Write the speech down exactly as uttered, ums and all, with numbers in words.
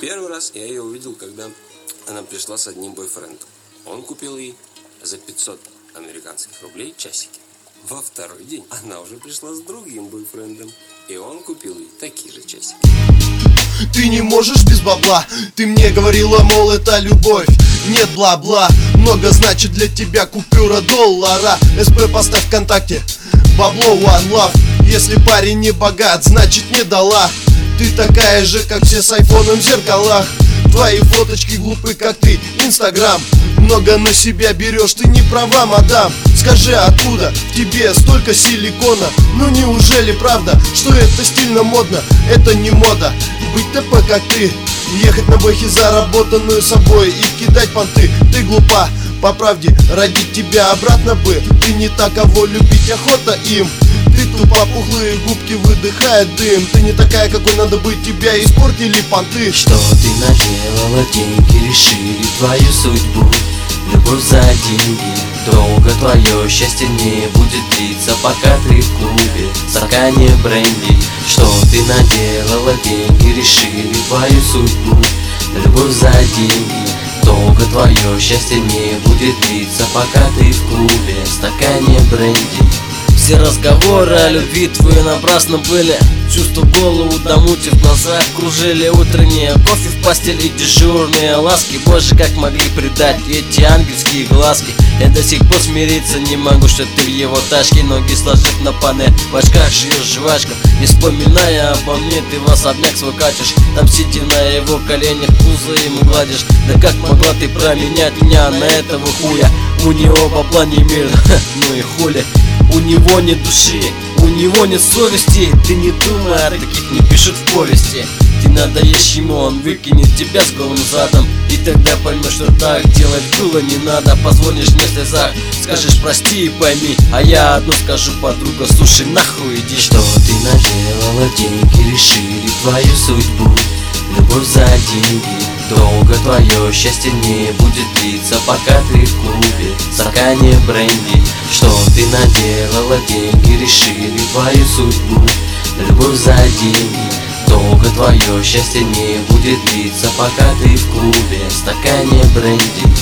Первый раз я ее увидел, когда она пришла с одним бойфрендом. Он купил ей за пятьсот американских рублей часики. Во второй день она уже пришла с другим бойфрендом, и он купил ей такие же часики. Ты не можешь без бабла. Ты мне говорила, мол, это любовь. Нет, бла-бла. Много значит для тебя купюра доллара. СП поставь ВКонтакте. Бабло one love. Если парень не богат, значит не дала. Ты такая же, как все с айфоном в зеркалах. Твои фоточки глупы, как ты, Инстаграм. Много на себя берешь, ты не права, мадам. Скажи, откуда в тебе столько силикона? Ну неужели правда, что это стильно модно? Это не мода, быть ТП как ты. Ехать на бэхе заработанную собой и кидать понты. Ты глупа, по правде, родить тебя обратно бы. Ты не та, кого любить охота им. Ты тупо, пухлые губки, выдыхает дым. Ты не такая, какой надо быть, тебя испортили понты. Что ты наделала, деньги решили твою судьбу. Любовь за деньги, долго твое счастье не будет длиться, пока ты в клубе, в стакане бренди. Что ты наделала, деньги решили твою судьбу. Любовь за деньги, долго твое счастье не будет длиться, пока ты в клубе, в стакане бренди. Все разговоры о любви твои напрасно были. Чувства голову домутив, в глазах кружили. Утренние кофе в постели, дежурные ласки. Боже, как могли предать эти ангельские глазки. Я до сих пор смириться не могу, что ты в его тачке. Ноги сложив на панель, в очках жуешь жвачку. Не вспоминая обо мне, ты в особняк свой катишь. Там сидя на его коленях, пузо ему гладишь. Да как могла ты променять меня на этого хуя? У него бабла не мир, ну и хули. У него нет души, у него нет совести. Ты не думай, а таких не пишут в повести. Ты надоешь ему, он выкинет тебя с голым задом. И тогда поймешь, что так делать было не надо. Позвонишь мне в слезах, скажешь прости и пойми. А я одну скажу, подруга, слушай, нахуй иди. Что ты наделала, деньги решили твою судьбу. Любовь за деньги, долго твое счастье не будет длиться, пока ты в клубе, в стакане бренди. Что ты наделала, деньги решили твою судьбу. Любовь за деньги, долго твое счастье не будет длиться, пока ты в клубе, в стакане бренди.